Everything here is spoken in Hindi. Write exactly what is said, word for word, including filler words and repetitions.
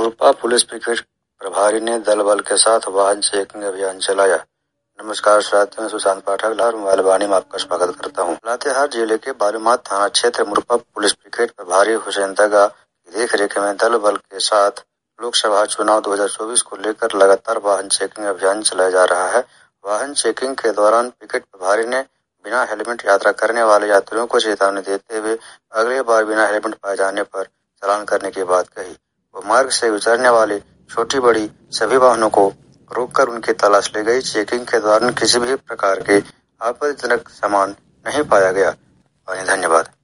मुरपा पुलिस पिकेट प्रभारी ने दल बल के साथ वाहन चेकिंग अभियान चलाया। नमस्कार साथियों, मैं सुशांत पाठक लाल मोबाइल वाणी में आपका स्वागत करता हूं। लातेहार जिले के बालूमाथ थाना क्षेत्र मुरपा पुलिस पिकेट प्रभारी हुसैन दगा की देख रेख में दल बल के साथ लोकसभा चुनाव दो हज़ार चौबीस को लेकर लगातार वाहन चेकिंग अभियान चलाया जा रहा है। वाहन चेकिंग के दौरान पिकेट प्रभारी ने बिना हेलमेट यात्रा करने वाले यात्रियों को चेतावनी देते हुए अगली बार बिना हेलमेट पाए जाने पर चालान करने की बात कही। वो मार्ग से गुजरने वाले छोटी बड़ी सभी वाहनों को रोककर उनकी तलाश ली गई। चेकिंग के दौरान किसी भी प्रकार के आपत्तिजनक सामान नहीं पाया गया। धन्यवाद।